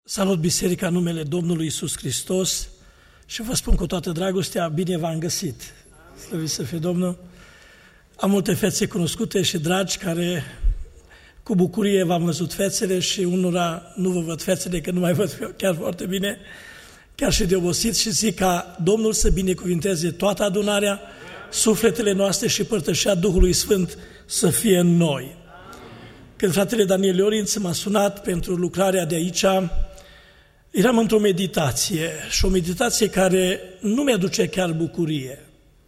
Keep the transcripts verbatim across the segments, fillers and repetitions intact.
Salut biserica în numele Domnului Iisus Hristos și vă spun cu toată dragostea, bine v-am găsit. Slăvit să fie Domnul. Am multe fețe cunoscute și dragi care cu bucurie v-am văzut fețele și unora nu vă văd fețele, că nu mai văd chiar foarte bine, chiar și de obosit, și zic ca Domnul să binecuvinteze toată adunarea, sufletele noastre și părtășia Duhului Sfânt să fie în noi. Când fratele Daniel Iorinț m-a sunat pentru lucrarea de aici, eram într-o meditație și o meditație care nu mi-aduce chiar bucurie.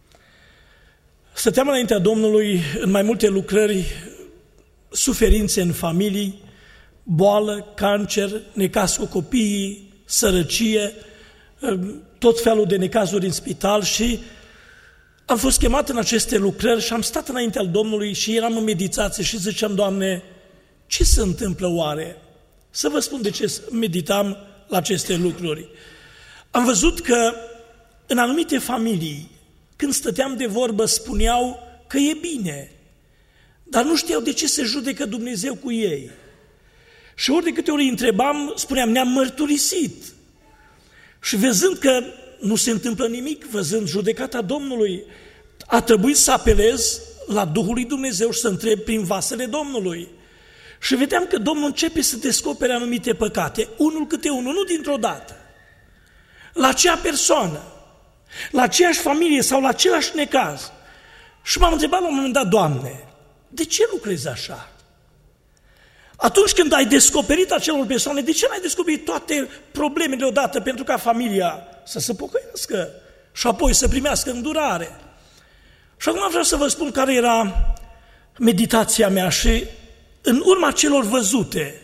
Stăteam înaintea Domnului în mai multe lucrări, suferințe în familii, boală, cancer, necaz cu copiii, sărăcie, tot felul de necazuri în spital și am fost chemat în aceste lucrări și am stat înaintea Domnului și eram în meditație și ziceam, Doamne, ce se întâmplă oare? Să vă spun de ce meditam la aceste lucruri. Am văzut că în anumite familii, când stăteam de vorbă, spuneau că e bine, dar nu știau de ce se judecă Dumnezeu cu ei. Și ori de câte ori îi întrebam, spuneam, ne-am mărturisit. Și văzând că nu se întâmplă nimic, văzând judecata Domnului, a trebuit să apelez la Duhul lui Dumnezeu și să întreb prin vasele Domnului. Și vedeam că Domnul începe să descopere anumite păcate, unul câte unul, nu dintr-o dată. La acea persoană, la aceeași familie sau la același necaz. Și m-am întrebat la un moment dat, Doamne, de ce lucrezi așa? Atunci când ai descoperit acelor persoane, de ce n-ai descoperit toate problemele odată pentru ca familia să se pocăiască și apoi să primească îndurare? Și acum vreau să vă spun care era meditația mea și în urma celor văzute,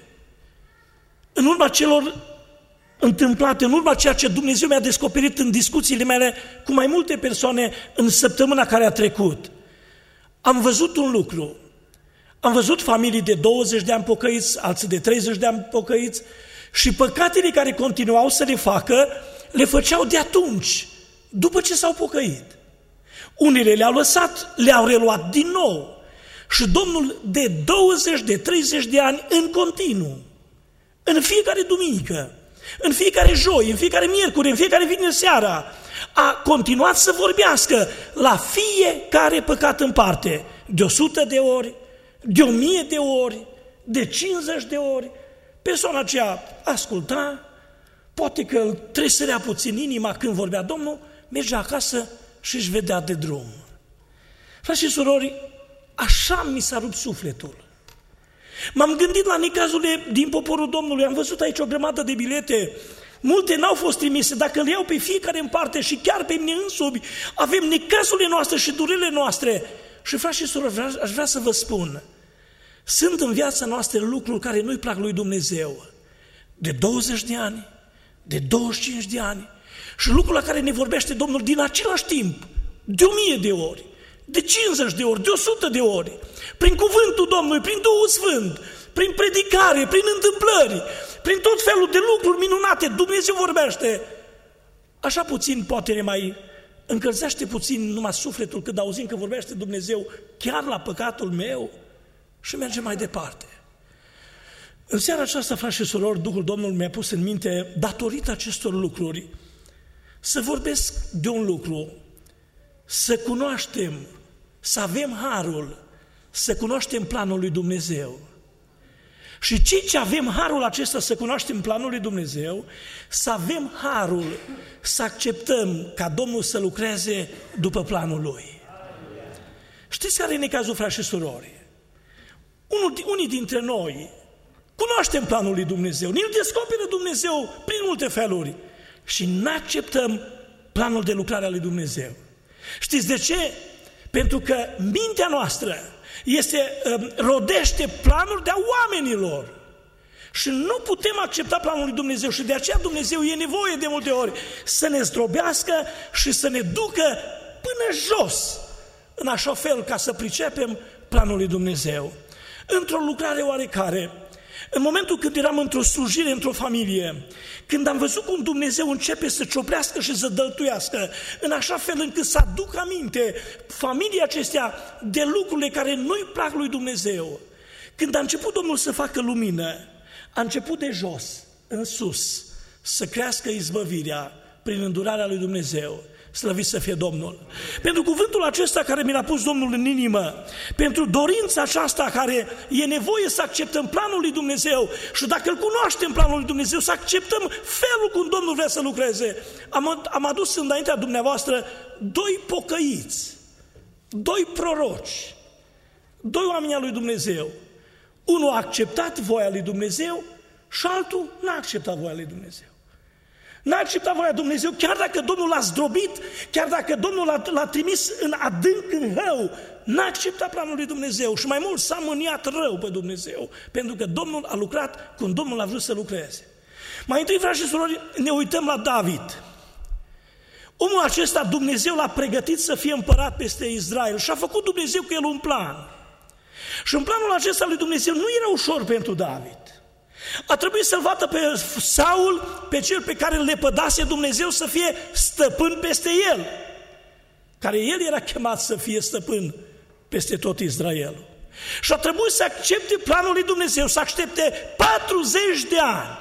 în urma celor întâmplate, în urma ceea ce Dumnezeu mi-a descoperit în discuțiile mele cu mai multe persoane în săptămâna care a trecut, am văzut un lucru. Am văzut familii de douăzeci de ani pocăiți, alții de treizeci de ani pocăiți și păcatele care continuau să le facă, le făceau de atunci, după ce s-au pocăit. Unele le-au lăsat, le-au reluat din nou. Și Domnul de douăzeci, de treizeci de ani în continuu, în fiecare duminică, în fiecare joi, în fiecare miercuri, în fiecare vineri seara, a continuat să vorbească la fiecare păcat în parte, de o sută de ori, de o mie de ori, de cincizeci de ori. Persoana aceea asculta, poate că îl tresărea puțin inima când vorbea Domnul, mergea acasă și își vedea de drum. Frați și surori, așa mi s-a rupt sufletul. M-am gândit la necazurile din poporul Domnului, am văzut aici o grămadă de bilete, multe n-au fost trimise, dacă le iau pe fiecare în parte și chiar pe mine însumi, avem necazurile noastre și durerile noastre. Și frați și surori, aș vrea să vă spun, sunt în viața noastră lucruri care nu-i plac lui Dumnezeu, de douăzeci de ani, de douăzeci și cinci de ani, și lucrul la care ne vorbește Domnul din același timp, de o mie de ori, de cincizeci de ori, de o sută de ori, prin cuvântul Domnului, prin Duhul Sfânt, prin predicare, prin întâmplări, prin tot felul de lucruri minunate, Dumnezeu vorbește. Așa puțin poate ne mai încălzește puțin numai sufletul când auzim că vorbește Dumnezeu chiar la păcatul meu și merge mai departe. În seara aceasta, frați și surori, Duhul Domnului mi-a pus în minte, datorită acestor lucruri, să vorbesc de un lucru, să cunoaștem, să avem harul, să cunoaștem planul lui Dumnezeu. Și cei ce avem harul acesta să cunoaștem planul lui Dumnezeu, să avem harul să acceptăm ca Domnul să lucreze după planul Lui. Știți care e necazul, frați și surori? Unii dintre noi cunoaștem planul lui Dumnezeu, ne-l descoperă Dumnezeu prin multe feluri și nu acceptăm planul de lucrare al lui Dumnezeu. Știți de ce? Pentru că mintea noastră este, rodește planuri de-a oamenilor și nu putem accepta planul lui Dumnezeu și de aceea Dumnezeu e nevoie de multe ori să ne zdrobească și să ne ducă până jos, în așa fel ca să pricepem planul lui Dumnezeu. Într-o lucrare oarecare, în momentul când eram într-o slujire, într-o familie, când am văzut cum Dumnezeu începe să cioplească și să dăltuiască, în așa fel încât să aduc aminte familia acestea de lucrurile care nu-i plac lui Dumnezeu, când a început Domnul să facă lumină, a început de jos în sus, să crească izbăvirea prin îndurarea lui Dumnezeu. Slăvit să fie Domnul! Pentru cuvântul acesta care mi l-a pus Domnul în inimă, pentru dorința aceasta care e nevoie să acceptăm planul lui Dumnezeu și dacă îl cunoaștem planul lui Dumnezeu, să acceptăm felul cum Domnul vrea să lucreze. Am, am adus înaintea dumneavoastră doi pocăiți, doi proroci, doi oameni al lui Dumnezeu. Unul a acceptat voia lui Dumnezeu și altul n-a acceptat voia lui Dumnezeu. N-a acceptat voia Dumnezeu, chiar dacă Domnul l-a zdrobit, chiar dacă Domnul l-a, l-a trimis în adânc, în rău, n-a acceptat planul lui Dumnezeu și mai mult s-a mâniat rău pe Dumnezeu, pentru că Domnul a lucrat cum Domnul a vrut să lucreze. Mai întâi, frați și surori, ne uităm la David. Omul acesta, Dumnezeu l-a pregătit să fie împărat peste Israel și a făcut Dumnezeu cu el un plan. Și în planul acesta lui Dumnezeu nu era ușor pentru David. A trebuit să-l vadă pe Saul, pe cel pe care îl lepădase Dumnezeu, să fie stăpân peste el, care el era chemat să fie stăpân peste tot Israelul. Și a trebuit să accepte planul lui Dumnezeu, să accepte patruzeci de ani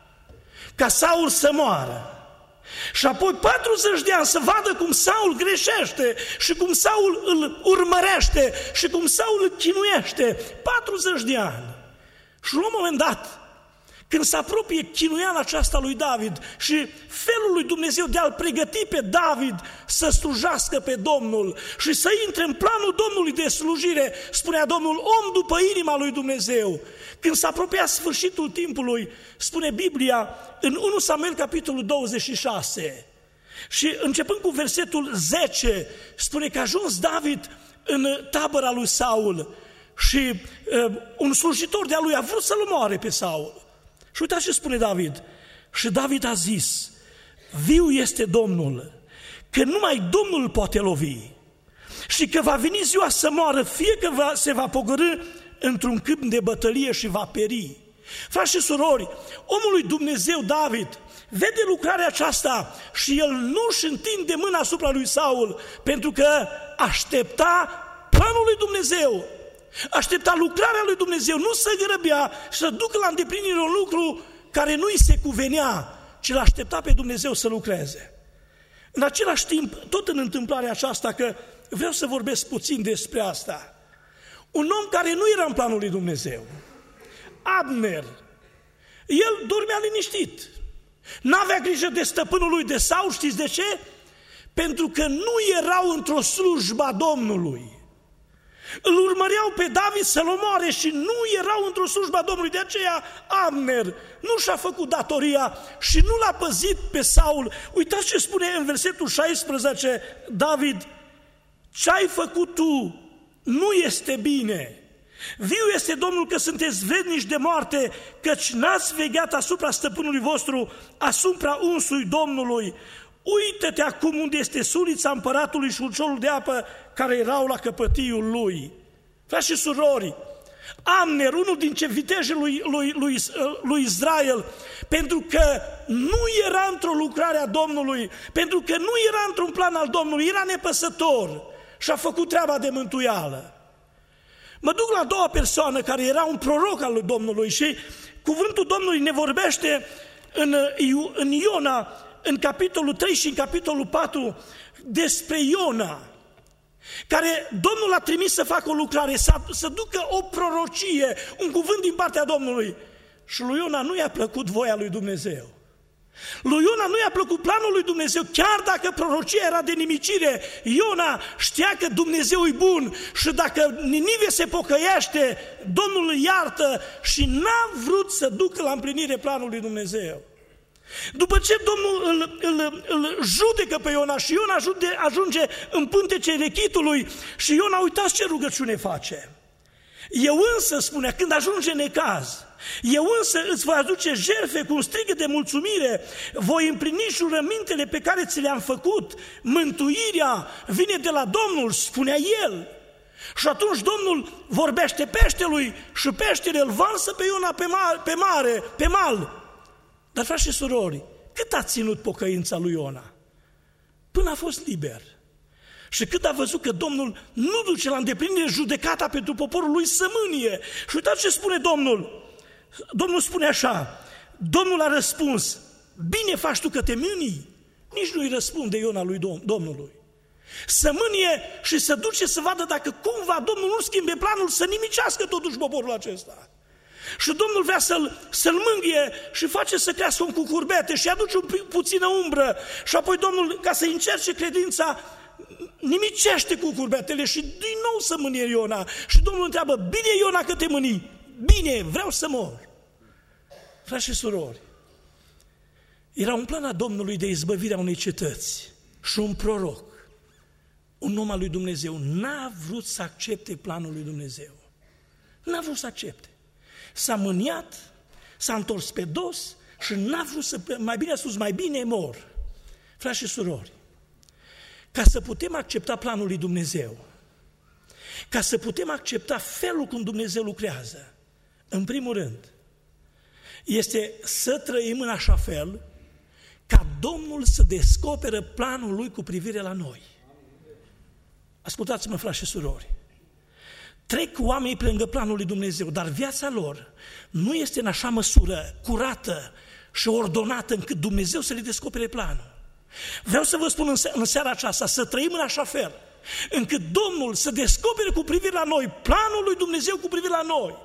ca Saul să moară. Și apoi patruzeci de ani să vadă cum Saul greșește și cum Saul îl urmărește și cum Saul îl chinuiește. patruzeci de ani. Și la un moment dat, când se apropie chinuiala aceasta lui David și felul lui Dumnezeu de a-l pregăti pe David să slujească pe Domnul și să intre în planul Domnului de slujire, spunea Domnul, om după inima lui Dumnezeu. Când s-a apropiat sfârșitul timpului, spune Biblia în unu Samuel, capitolul douăzeci și șase, și începând cu versetul zece, spune că a ajuns David în tabăra lui Saul și uh, un slujitor de-a lui a vrut să-l omoare pe Saul. Și uitați ce spune David. Și David a zis, viu este Domnul, că numai Domnul îl poate lovi și că va veni ziua să moară, fie că va, se va pogorî într-un câmp de bătălie și va peri. Frați și surori, omul lui Dumnezeu David vede lucrarea aceasta și el nu își întinde mâna asupra lui Saul, pentru că aștepta planul lui Dumnezeu. Aștepta lucrarea lui Dumnezeu, nu să grăbea și să ducă la îndeplinire un lucru care nu îi se cuvenea, ci l-aștepta pe Dumnezeu să lucreze. În același timp, tot în întâmplarea aceasta, că vreau să vorbesc puțin despre asta, un om care nu era în planul lui Dumnezeu, Abner, el dormea liniștit, n-avea grijă de stăpânul lui de Saul, știți de ce? Pentru că nu erau într-o slujbă a Domnului. Îl urmăreau pe David să-l omoare și nu erau într-o slujbă a Domnului. De aceea Abner nu și-a făcut datoria și nu l-a păzit pe Saul. Uitați ce spune în versetul șaisprezece David, ce-ai făcut tu nu este bine. Viu este Domnul că sunteți vrednici de moarte, căci n-ați vegheat asupra stăpânului vostru, asupra unsului Domnului. Uită-te acum unde este sulița împăratului și ulciorul de apă care erau la căpătiul lui. Frați și surori, Abner, unul dintre vitejii lui, lui, lui, lui Israel, pentru că nu era într-o lucrare a Domnului, pentru că nu era într-un plan al Domnului, era nepăsător și a făcut treaba de mântuială. Mă duc la a doua persoană care era un proroc al lui Domnului și cuvântul Domnului ne vorbește în, în Iona, în capitolul trei și în capitolul patru, despre Iona, care Domnul l-a trimis să facă o lucrare, să, să ducă o prorocie, un cuvânt din partea Domnului. Și lui Iona nu i-a plăcut voia lui Dumnezeu. Lui Iona nu i-a plăcut planul lui Dumnezeu, chiar dacă prorocia era de nimicire. Iona știa că Dumnezeu e bun și dacă Ninive se pocăiește, Domnul îl iartă și n-a vrut să ducă la împlinire planul lui Dumnezeu. După ce Domnul îl, îl, îl judecă pe Iona și Iona ajunge, ajunge în pântecele rechitului și Iona, uitați ce rugăciune face. Eu însă, spunea, când ajunge necaz, eu însă îți voi aduce jertfe cu un strigăt de mulțumire, voi împlini jurămintele pe care ți le-am făcut, mântuirea vine de la Domnul, spunea el. Și atunci Domnul vorbește peștelui și peștele îl varsă pe Iona pe mare, pe, mare, pe mal. Dar, frați și surori, cât a ținut pocăința lui Iona? Până a fost liber. Și cât a văzut că Domnul nu duce la îndeplinire judecata pentru poporul lui, să mânie. Și uitați ce spune Domnul. Domnul spune așa, Domnul a răspuns, bine faci tu că te mânii. Nici nu-i răspunde Iona lui Dom- Domnului. Să mânie și să duce să vadă dacă cumva Domnul nu schimbe planul să nimicească totuși poporul acesta. Și Domnul vrea să-l, să-l mângâie și face să crească un cucurbete și aduce un pu- puțină umbră și apoi Domnul, ca să încerce credința, nimicește cucurbetele și din nou să mânie Iona. Și Domnul întreabă, bine Iona că te mâni, bine, vreau să mor. Frați și surori, era un plan a Domnului de izbăvirea unei cetăți și un proroc, un om al lui Dumnezeu, n-a vrut să accepte planul lui Dumnezeu. N-a vrut să accepte. S-a mâniat, s-a întors pe dos și n-a vrut să, mai bine a spus, mai bine mor. Frați și surori, ca să putem accepta planul lui Dumnezeu, ca să putem accepta felul cum Dumnezeu lucrează, în primul rând, este să trăim în așa fel ca Domnul să descoperă planul Lui cu privire la noi. Ascultați-mă, frați și surori, trec oamenii pe lângă planul lui Dumnezeu, dar viața lor nu este în așa măsură curată și ordonată încât Dumnezeu să le descopere planul. Vreau să vă spun în seara aceasta să trăim în așa fel încât Domnul să descopere cu privire la noi planul lui Dumnezeu cu privire la noi.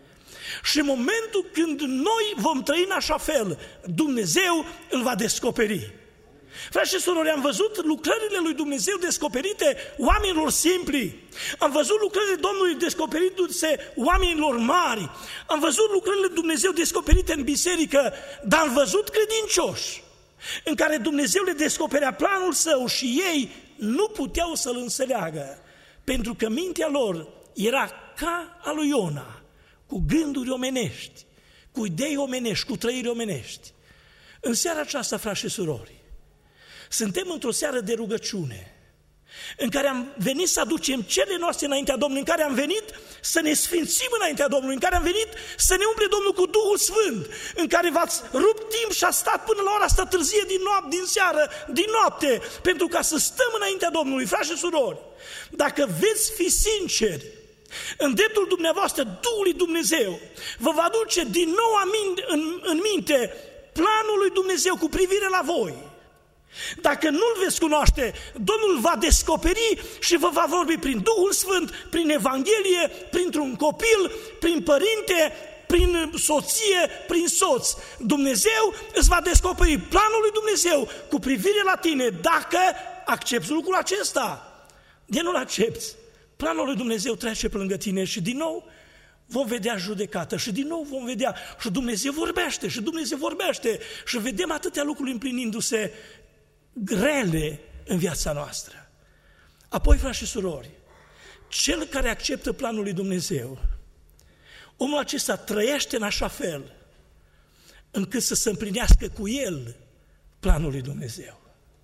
Și în momentul când noi vom trăi în așa fel, Dumnezeu îl va descoperi. Frați și surori, am văzut lucrările lui Dumnezeu descoperite oamenilor simpli. Am văzut lucrările Domnului descoperindu-se oamenilor mari. Am văzut lucrările lui Dumnezeu descoperite în biserică, dar am văzut credincioși în care Dumnezeu le descoperea planul Său și ei nu puteau să-L înțeleagă, pentru că mintea lor era ca a lui Iona, cu gânduri omenești, cu idei omenești, cu trăiri omenești. În seara aceasta, frați și surori, suntem într-o seară de rugăciune, în care am venit să aducem cele noastre înaintea Domnului, în care am venit să ne sfințim înaintea Domnului, în care am venit să ne umple Domnul cu Duhul Sfânt, în care v-ați rupt timp și ați stat până la ora asta târzie din noapte, din seară, din noapte, pentru ca să stăm înaintea Domnului. Frați și surori, dacă veți fi sinceri, în dreptul dumneavoastră, Duhul lui Dumnezeu vă va duce din nou în, în minte planul lui Dumnezeu cu privire la voi. Dacă nu-L veți cunoaște, Domnul va descoperi și vă va vorbi prin Duhul Sfânt, prin Evanghelie, printr-un copil, prin părinte, prin soție, prin soț. Dumnezeu îți va descoperi planul lui Dumnezeu cu privire la tine dacă accepți lucrul acesta. De nu-l accepți, planul lui Dumnezeu trece pe lângă tine și din nou vom vedea judecată și din nou vom vedea și Dumnezeu vorbește și Dumnezeu vorbește și vedem atâtea lucruri împlinindu-se grele în viața noastră. Apoi, frați și surori, cel care acceptă planul lui Dumnezeu, omul acesta trăiește în așa fel încât să se împlinească cu el planul lui Dumnezeu.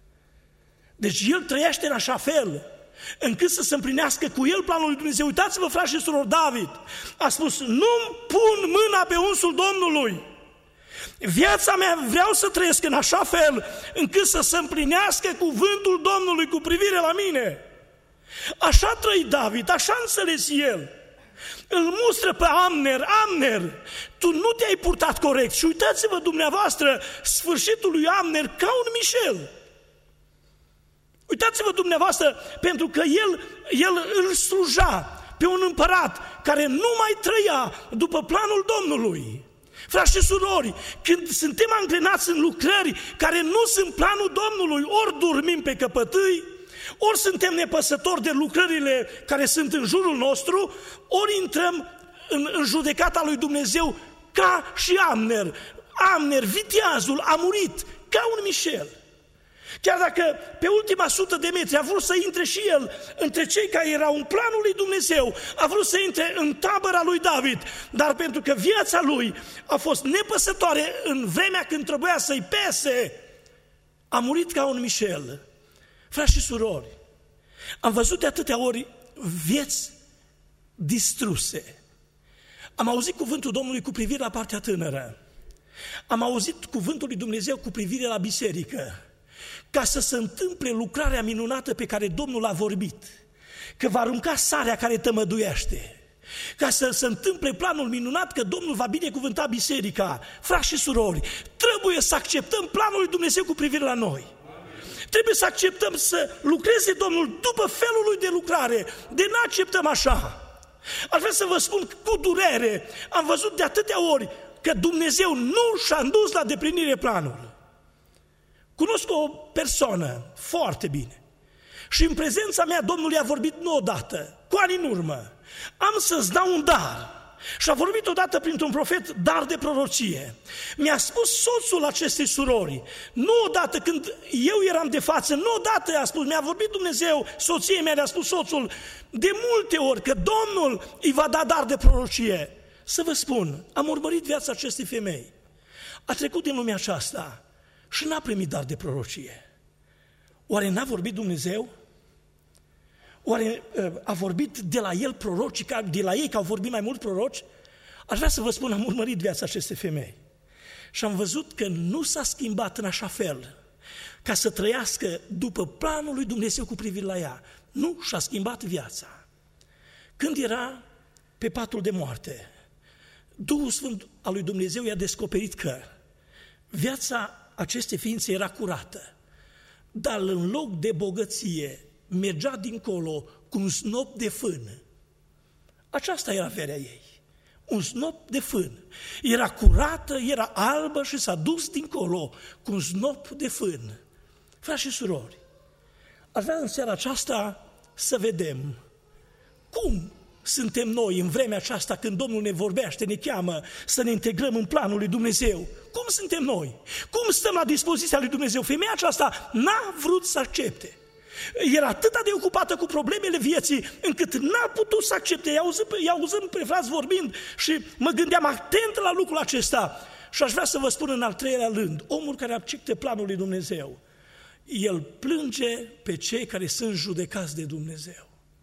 Deci el trăiește în așa fel încât să se împlinească cu el planul lui Dumnezeu. Uitați-vă, frați și surori, David a spus, nu-mi pun mâna pe unsul Domnului. Viața mea vreau să trăiesc în așa fel încât să se împlinească cuvântul Domnului cu privire la mine. Așa trăi David, așa înțeles el. Îl mustră pe Amner, Amner, tu nu te-ai purtat corect. Și uitați-vă dumneavoastră sfârșitul lui Amner ca un Mișel. Uitați-vă dumneavoastră, pentru că el, el îl sluja pe un împărat care nu mai trăia după planul Domnului. Frați și surori, când suntem angrenați în lucrări care nu sunt planul Domnului, ori dormim pe căpătâi, ori suntem nepăsători de lucrările care sunt în jurul nostru, ori intrăm în, în judecata lui Dumnezeu ca și Amner. Amner, viteazul, a murit ca un Mișel. Chiar dacă pe ultima sută de metri a vrut să intre și el între cei care erau în planul lui Dumnezeu, a vrut să intre în tabăra lui David, dar pentru că viața lui a fost nepăsătoare în vremea când trebuia să-i pese, a murit ca un Mișel. Frați și surori, am văzut de atâtea ori vieți distruse. Am auzit cuvântul Domnului cu privire la partea tânără. Am auzit cuvântul lui Dumnezeu cu privire la biserică. Ca să se întâmple lucrarea minunată pe care Domnul a vorbit, că va arunca sarea care tămăduiește, ca să se întâmple planul minunat că Domnul va binecuvânta biserica, frați și surori, trebuie să acceptăm planul lui Dumnezeu cu privire la noi. Trebuie să acceptăm să lucreze Domnul după felul lui de lucrare, de nu acceptăm așa. Aș vrea să vă spun cu durere, am văzut de atâtea ori că Dumnezeu nu și-a îndus la deplinire planul. Cunosc o persoană foarte bine și în prezența mea Domnul i-a vorbit nu odată, cu ani în urmă. Am să-ți dau un dar. Și a vorbit odată printr-un profet dar de prorocie. Mi-a spus soțul acestei surori, nu odată când eu eram de față, nu odată a spus, mi-a vorbit Dumnezeu, soției mea le-a spus soțul, de multe ori că Domnul îi va da dar de prorocie. Să vă spun, am urmărit viața acestei femei. A trecut din lumea aceasta și n-a primit dar de prorocie. Oare n-a vorbit Dumnezeu? Oare a vorbit de la el proroci, de la ei că au vorbit mai mult proroci? Aș vrea să vă spun, am urmărit viața acestei femei și am văzut că nu s-a schimbat în așa fel ca să trăiască după planul lui Dumnezeu cu privire la ea. Nu și-a schimbat viața. Când era pe patul de moarte, Duhul Sfânt al lui Dumnezeu i-a descoperit că viața acestei ființe era curată, dar în loc de bogăție mergea dincolo cu un snop de fân. Aceasta era averea ei, un snop de fân. Era curată, era albă și s-a dus dincolo cu un snop de fân. Frați și surori, aș vrea în seara aceasta să vedem cum suntem noi în vremea aceasta când Domnul ne vorbește, ne cheamă să ne integrăm în planul lui Dumnezeu. Cum suntem noi? Cum stăm la dispoziția lui Dumnezeu? Femeia aceasta n-a vrut să accepte. Era atât de ocupată cu problemele vieții, încât n-a putut să accepte. I-a auzit pe frați vorbind și mă gândeam atent la lucrul acesta. Și aș vrea să vă spun în al treilea rând, omul care acceptă planul lui Dumnezeu, el plânge pe cei care sunt judecați de Dumnezeu.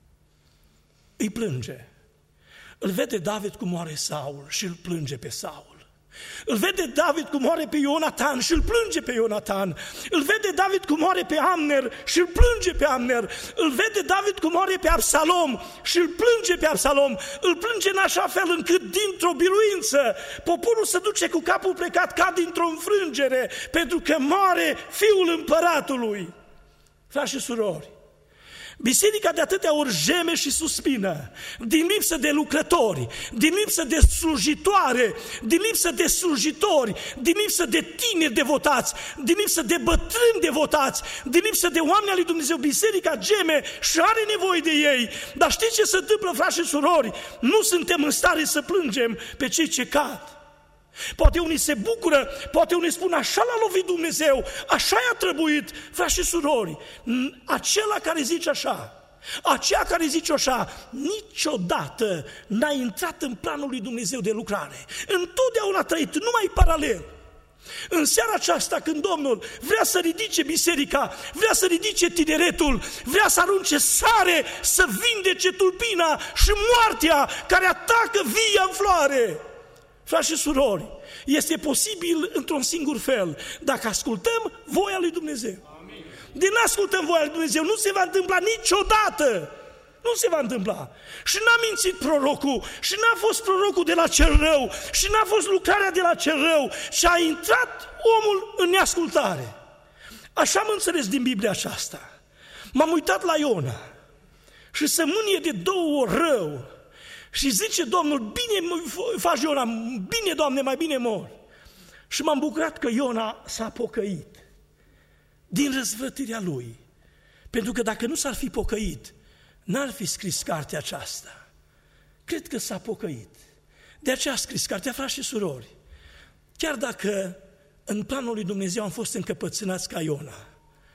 Îi plânge. Îl vede David cum moare Saul și îl plânge pe Saul. Îl vede David cum moare pe Ionatan și îl plânge pe Ionatan. Îl vede David cum moare pe Amner și îl plânge pe Amner. Îl vede David cum moare pe Absalom și îl plânge pe Absalom. Îl plânge în așa fel încât dintr-o biruință poporul se duce cu capul plecat ca dintr-o înfrângere, pentru că moare fiul împăratului. Frați și surori, biserica de atâtea ori geme și suspină din lipsă de lucrători, din lipsă de slujitoare, din lipsă de slujitori, din lipsă de tineri devotați, din lipsă de bătrâni devotați, din lipsă de oameni al lui Dumnezeu. Biserica geme și are nevoie de ei. Dar știți ce se întâmplă, frați și surori? Nu suntem în stare să plângem pe cei ce cad. Poate unii se bucură, poate unii spun așa l-a lovit Dumnezeu, așa i-a trebuit. Frați și surori, acela care zice așa, aceea care zice așa, niciodată n-a intrat în planul lui Dumnezeu de lucrare. Întotdeauna a trăit numai paralel. În seara aceasta, când Domnul vrea să ridice biserica, vrea să ridice tineretul, vrea să arunce sare, să vindece tulpina și moartea care atacă via în floare. Frați și surori, este posibil într-un singur fel, dacă ascultăm voia lui Dumnezeu. Amin. De nu ascultăm voia lui Dumnezeu, nu se va întâmpla niciodată. Nu se va întâmpla. Și n-a mințit prorocul, și n-a fost prorocul de la cel rău, și n-a fost lucrarea de la cel rău, și a intrat omul în neascultare. Așa am înțeles din Biblia aceasta. M-am uitat la Iona și se mânie de două ori rău. Și zice Domnul, bine faci Iona, bine Doamne, mai bine mor. Și m-am bucurat că Iona s-a pocăit din răzvrătirea lui. Pentru că dacă nu s-ar fi pocăit, n-ar fi scris cartea aceasta. Cred că s-a pocăit. De aceea a scris cartea, frați și surori. Chiar dacă în planul lui Dumnezeu am fost încăpățânați ca Iona,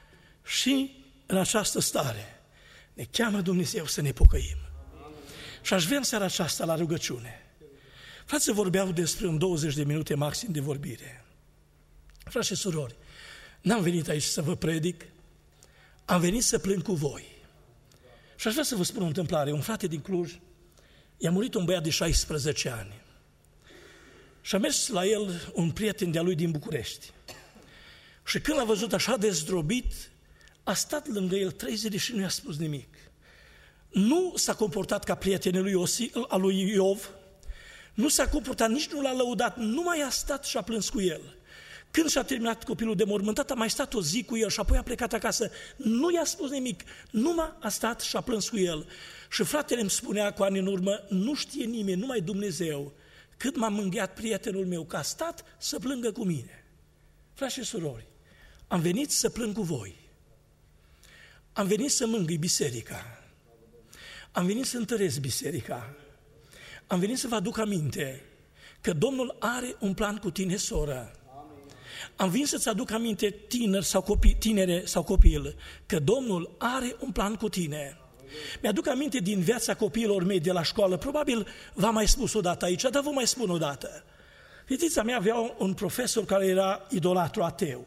și în această stare ne cheamă Dumnezeu să ne pocăim. Și aș vrea în seara aceasta la rugăciune. Frații vorbeau despre un douăzeci de minute maxim de vorbire. Frați și surori, n-am venit aici să vă predic, am venit să plâng cu voi. Și aș vrea să vă spun o întâmplare. Un frate din Cluj, i-a murit un băiat de șaisprezece ani. Și a mers la el un prieten de-a lui din București. Și când l-a văzut așa de zdrobit, a stat lângă el trei zile și nu i-a spus nimic. nu s-a comportat ca prietenul lui Iosi, al lui Iov, nu s-a comportat, nici nu l-a lăudat, numai a stat și a plâns cu el. Când și-a terminat copilul de mormântat, a mai stat o zi cu el și apoi a plecat acasă. Nu i-a spus nimic, numai a stat și a plâns cu el. Și fratele îmi spunea cu ani în urmă, nu știe nimeni, numai Dumnezeu, cât m-a mângâiat prietenul meu, că a stat să plângă cu mine. Frați și surori, am venit să plâng cu voi. Am venit să mângâi biserica. Am venit să întăresc biserica. Am venit să vă aduc aminte că Domnul are un plan cu tine, soră. Am venit să-ți aduc aminte, tineri sau copii, tinere sau copil, că Domnul are un plan cu tine. Mi-aduc aminte din viața copiilor mei de la școală, probabil v-am mai spus odată aici, dar vă mai spun odată. Fetița mea avea un profesor care era idolatru ateu.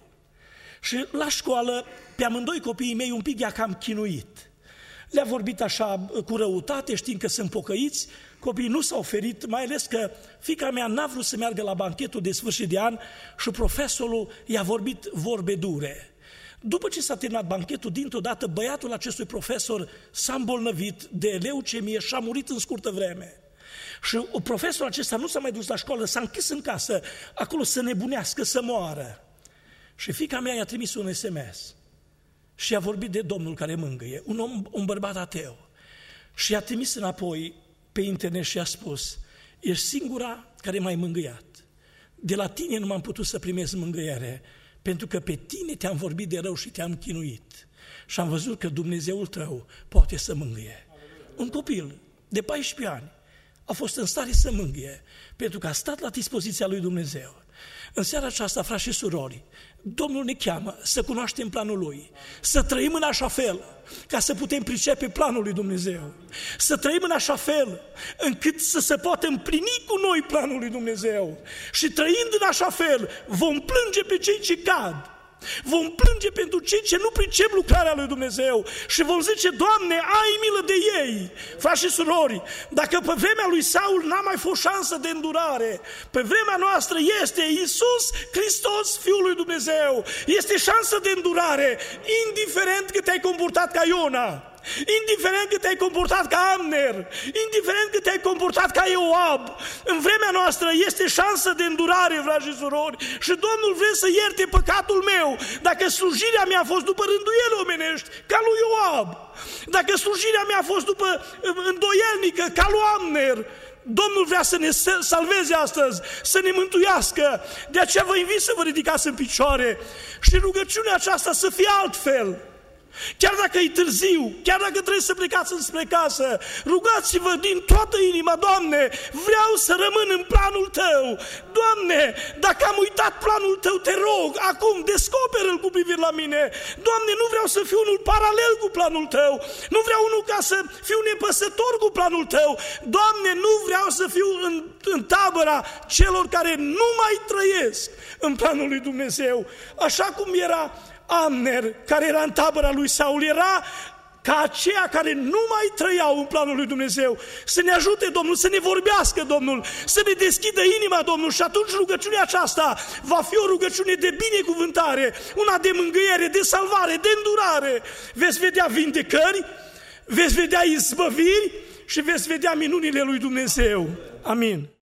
Și la școală, pe amândoi copiii mei, un pic i-a cam chinuit. Le-a vorbit așa cu răutate, știind că sunt pocăiți, copiii nu s-au oferit, mai ales că fiica mea n-a vrut să meargă la banchetul de sfârșit de an și profesorul i-a vorbit vorbe dure. După ce s-a terminat banchetul, dintr-o dată băiatul acestui profesor s-a îmbolnăvit de leucemie și a murit în scurtă vreme. Și profesorul acesta nu s-a mai dus la școală, s-a închis în casă, acolo să nebunească, să moară. Și fiica mea i-a trimis un S M S și a vorbit de Domnul care mângâie, un om, un bărbat ateu. Și i-a trimis înapoi pe internet și a spus, ești singura care m-ai mângâiat. De la tine nu m-am putut să primesc mângâiere, pentru că pe tine te-am vorbit de rău și te-am chinuit. Și am văzut că Dumnezeul tău poate să mângâie. Un copil de paisprezece ani a fost în stare să mângâie, pentru că a stat la dispoziția lui Dumnezeu. În seara aceasta, frați și surori, Domnul ne cheamă să cunoaștem planul Lui, să trăim în așa fel ca să putem pricepe planul lui Dumnezeu, să trăim în așa fel încât să se poată împlini cu noi planul lui Dumnezeu și trăind în așa fel vom plânge pe cei ce cad. Vom plânge pentru cei ce nu pricep lucrarea lui Dumnezeu și vom zice, Doamne, ai milă de ei. Frați și surori, dacă pe vremea lui Saul n-a mai fost șansă de îndurare, pe vremea noastră este Iisus Hristos, Fiul lui Dumnezeu. Este șansă de îndurare, indiferent că te-ai comportat ca Iona, indiferent că te-ai comportat ca Amner, indiferent că te-ai comportat ca Ioab. În vremea noastră este șansă de îndurare, frați și surori, și Domnul vrea să ierte păcatul meu. Dacă slujirea mea a fost după rânduieli omenești, ca lui Ioab, dacă slujirea mea a fost după îndoielnică, ca lui Amner, Domnul vrea să ne salveze astăzi, să ne mântuiască. De aceea vă invit să vă ridicați în picioare și rugăciunea aceasta să fie altfel. Chiar dacă e târziu, chiar dacă trebuie să plecați înspre casă, rugați-vă din toată inima, Doamne, vreau să rămân în planul Tău. Doamne, dacă am uitat planul Tău, te rog, acum descoperă-l cu privire la mine. Doamne, nu vreau să fiu unul paralel cu planul Tău, nu vreau unul ca să fiu nepăsător cu planul Tău. Doamne, nu vreau să fiu în, în tabăra celor care nu mai trăiesc în planul lui Dumnezeu, așa cum era Amner, care era în tabăra lui Saul, era ca aceia care nu mai trăiau în planul lui Dumnezeu. Să ne ajute Domnul, să ne vorbească Domnul, să ne deschidă inima Domnul și atunci rugăciunea aceasta va fi o rugăciune de binecuvântare, una de mângâiere, de salvare, de îndurare. Veți vedea vindecări, veți vedea izbăviri și veți vedea minunile lui Dumnezeu. Amin.